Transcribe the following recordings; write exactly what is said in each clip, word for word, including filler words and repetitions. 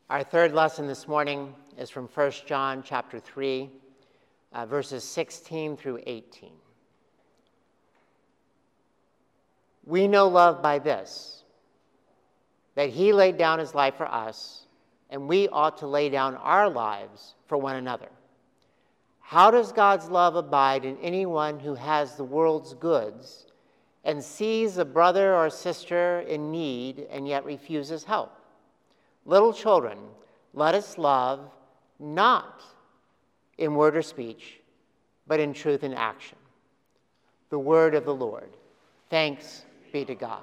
Our third lesson this morning is from First John chapter three, uh, verses sixteen through eighteen. We know love by this, that he laid down his life for us, and we ought to lay down our lives for one another. How does God's love abide in anyone who has the world's goods and sees a brother or sister in need and yet refuses help? Little children, let us love not in word or speech, but in truth and action. The word of the Lord. Thanks be to God.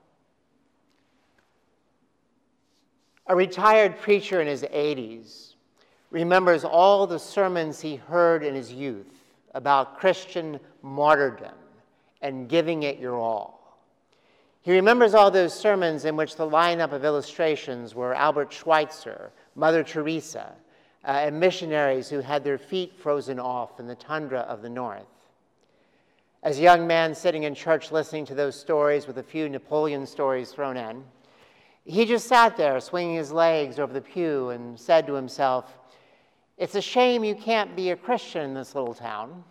A retired preacher in his eighties remembers all the sermons he heard in his youth about Christian martyrdom and giving it your all. He remembers all those sermons in which the lineup of illustrations were Albert Schweitzer, Mother Teresa, uh, and missionaries who had their feet frozen off in the tundra of the north. As a young man sitting in church listening to those stories with a few Napoleon stories thrown in, he just sat there swinging his legs over the pew and said to himself, "It's a shame you can't be a Christian in this little town.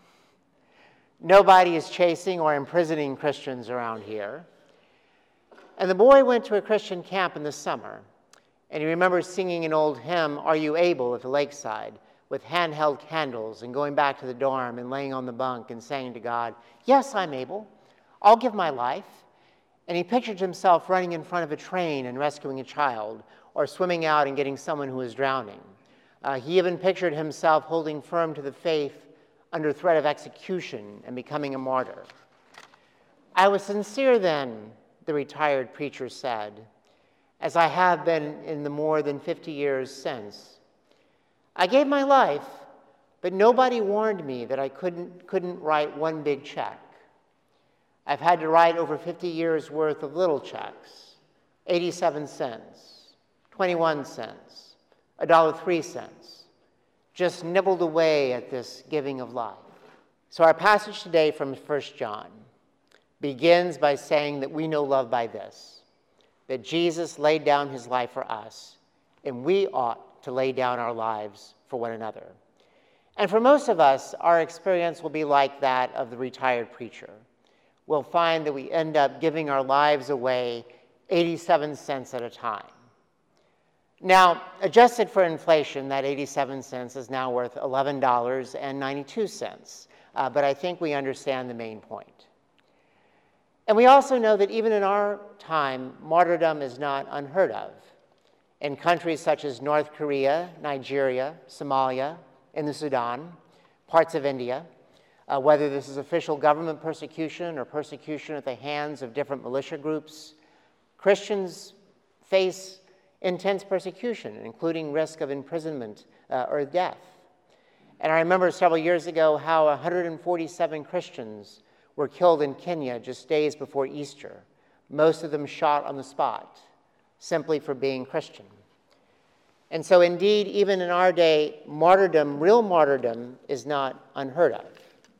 Nobody is chasing or imprisoning Christians around here." And the boy went to a Christian camp in the summer, and he remembers singing an old hymn, "Are You Able?" at the lakeside, with handheld candles, and going back to the dorm and laying on the bunk and saying to God, "Yes, I'm able. I'll give my life." And he pictured himself running in front of a train and rescuing a child, or swimming out and getting someone who was drowning. Uh, he even pictured himself holding firm to the faith under threat of execution and becoming a martyr. "I was sincere then," the retired preacher said, "as I have been in the more than fifty years since. I gave my life, but nobody warned me that I couldn't, couldn't write one big check. I've had to write over fifty years worth of little checks, eighty-seven cents, twenty-one cents, one dollar and three cents, just nibbled away at this giving of life." So our passage today from First John begins by saying that we know love by this, that Jesus laid down his life for us, and we ought to lay down our lives for one another. And for most of us, our experience will be like that of the retired preacher. We'll find that we end up giving our lives away eighty-seven cents at a time. Now, adjusted for inflation, that eighty-seven cents is now worth eleven dollars and ninety-two cents, uh, but I think we understand the main point. And we also know that even in our time, martyrdom is not unheard of. In countries such as North Korea, Nigeria, Somalia, in the Sudan, parts of India, uh, whether this is official government persecution or persecution at the hands of different militia groups, Christians face intense persecution, including risk of imprisonment uh, or death. And I remember several years ago how one hundred forty-seven Christians were killed in Kenya just days before Easter, most of them shot on the spot, simply for being Christian. And so indeed, even in our day, martyrdom, real martyrdom, is not unheard of.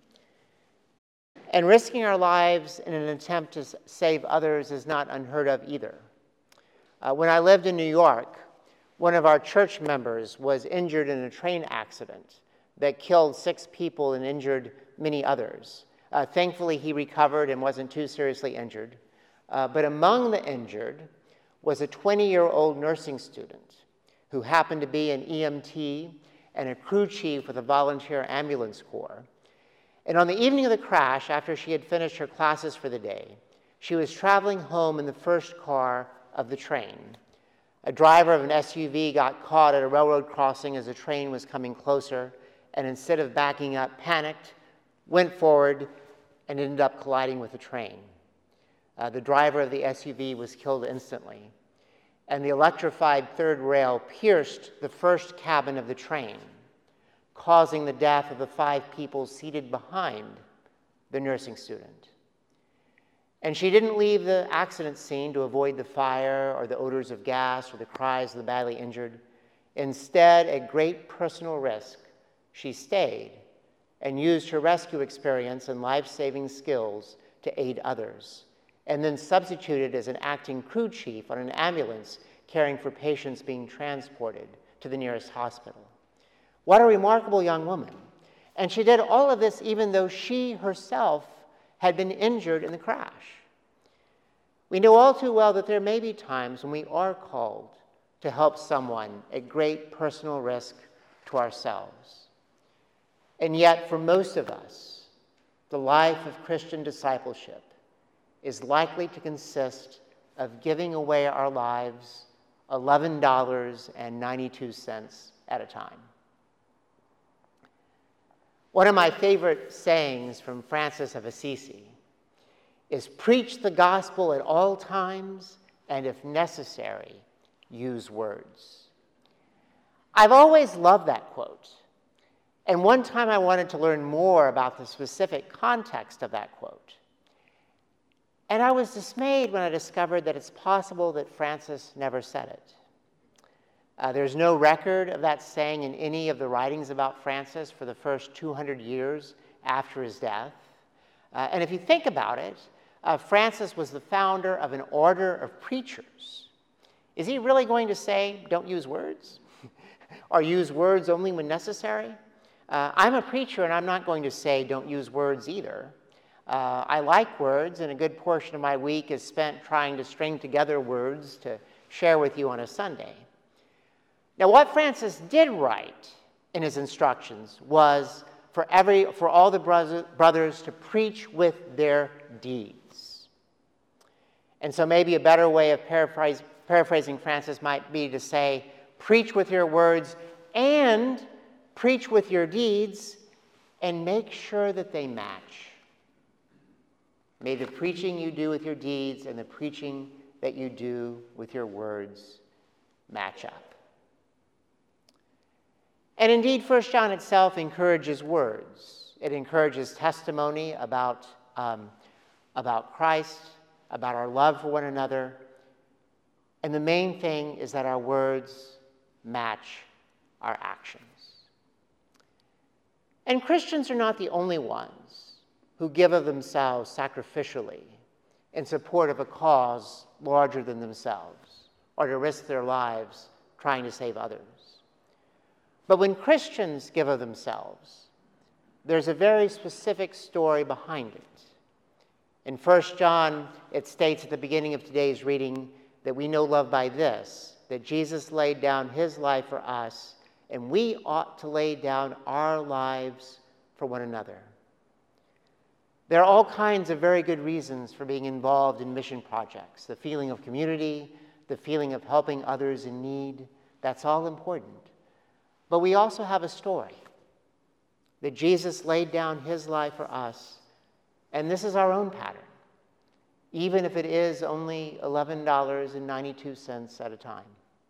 And risking our lives in an attempt to save others is not unheard of either. Uh, when I lived in New York, one of our church members was injured in a train accident that killed six people and injured many others. Uh, thankfully, he recovered and wasn't too seriously injured. Uh, but among the injured was a twenty-year-old nursing student who happened to be an E M T and a crew chief with a volunteer ambulance corps. And on the evening of the crash, after she had finished her classes for the day, she was traveling home in the first car of the train. A driver of an S U V got caught at a railroad crossing as the train was coming closer, and instead of backing up, panicked, went forward, and ended up colliding with the train. Uh, the driver of the S U V was killed instantly, and the electrified third rail pierced the first cabin of the train, causing the death of the five people seated behind the nursing student. And she didn't leave the accident scene to avoid the fire or the odors of gas or the cries of the badly injured. Instead, at great personal risk, she stayed and used her rescue experience and life-saving skills to aid others, and then substituted as an acting crew chief on an ambulance, caring for patients being transported to the nearest hospital. What a remarkable young woman. And she did all of this even though she herself had been injured in the crash. We know all too well that there may be times when we are called to help someone at great personal risk to ourselves. And yet, for most of us, the life of Christian discipleship is likely to consist of giving away our lives eleven dollars and ninety-two cents at a time. One of my favorite sayings from Francis of Assisi is, "Preach the gospel at all times, and if necessary, use words." I've always loved that quote. And one time I wanted to learn more about the specific context of that quote. And I was dismayed when I discovered that it's possible that Francis never said it. Uh, there's no record of that saying in any of the writings about Francis for the first two hundred years after his death. Uh, and if you think about it, uh, Francis was the founder of an order of preachers. Is he really going to say, don't use words? Or use words only when necessary? Uh, I'm a preacher, and I'm not going to say don't use words either. Uh, I like words, and a good portion of my week is spent trying to string together words to share with you on a Sunday. Now, what Francis did write in his instructions was for, every, for all the bro- brothers to preach with their deeds. And so maybe a better way of paraphrase, paraphrasing Francis might be to say, preach with your words and preach with your deeds, and make sure that they match. May the preaching you do with your deeds and the preaching that you do with your words match up. And indeed, First John itself encourages words. It encourages testimony about, um, about Christ, about our love for one another. And the main thing is that our words match our actions. And Christians are not the only ones who give of themselves sacrificially in support of a cause larger than themselves, or to risk their lives trying to save others. But when Christians give of themselves, there's a very specific story behind it. In First John, it states at the beginning of today's reading that we know love by this, that Jesus laid down his life for us, and we ought to lay down our lives for one another. There are all kinds of very good reasons for being involved in mission projects. The feeling of community, the feeling of helping others in need, that's all important. But we also have a story that Jesus laid down his life for us, and this is our own pattern, even if it is only eleven dollars and ninety-two cents at a time.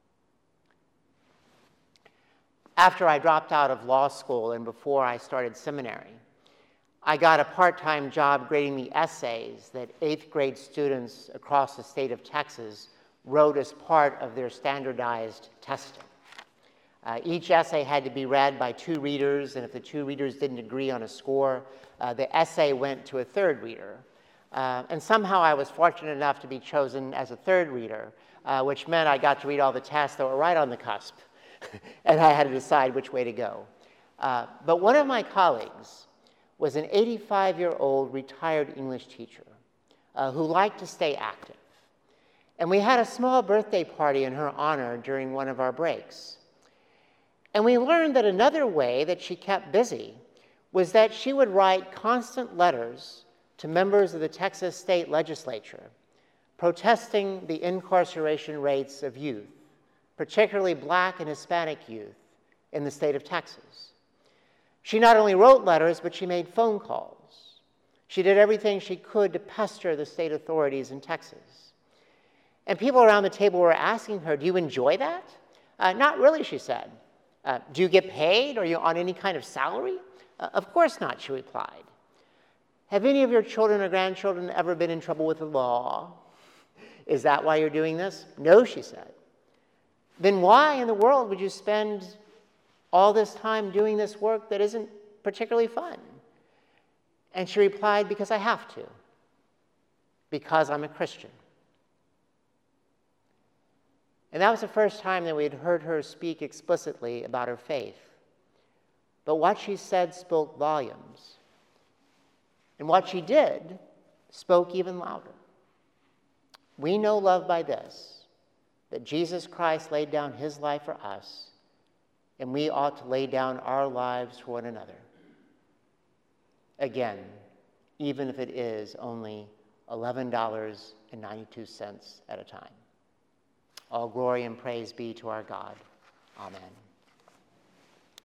After I dropped out of law school and before I started seminary, I got a part-time job grading the essays that eighth grade students across the state of Texas wrote as part of their standardized testing. Uh, each essay had to be read by two readers, and if the two readers didn't agree on a score, uh, the essay went to a third reader. Uh, and somehow I was fortunate enough to be chosen as a third reader, uh, which meant I got to read all the tests that were right on the cusp. And I had to decide which way to go. Uh, but one of my colleagues was an eighty-five-year-old retired English teacher uh, who liked to stay active. And we had a small birthday party in her honor during one of our breaks. And we learned that another way that she kept busy was that she would write constant letters to members of the Texas state legislature protesting the incarceration rates of youth, particularly Black and Hispanic youth in the state of Texas. She not only wrote letters, but she made phone calls. She did everything she could to pester the state authorities in Texas. And people around the table were asking her, do you enjoy that? Uh, not really, she said. Uh, do you get paid? Are you on any kind of salary? Uh, of course not, she replied. Have any of your children or grandchildren ever been in trouble with the law? Is that why you're doing this? No, she said. Then why in the world would you spend all this time doing this work that isn't particularly fun? And she replied, because I have to. Because I'm a Christian. And that was the first time that we had heard her speak explicitly about her faith. But what she said spoke volumes. And what she did spoke even louder. We know love by this, that Jesus Christ laid down his life for us, and we ought to lay down our lives for one another. Again, even if it is only eleven dollars and ninety-two cents at a time. All glory and praise be to our God. Amen.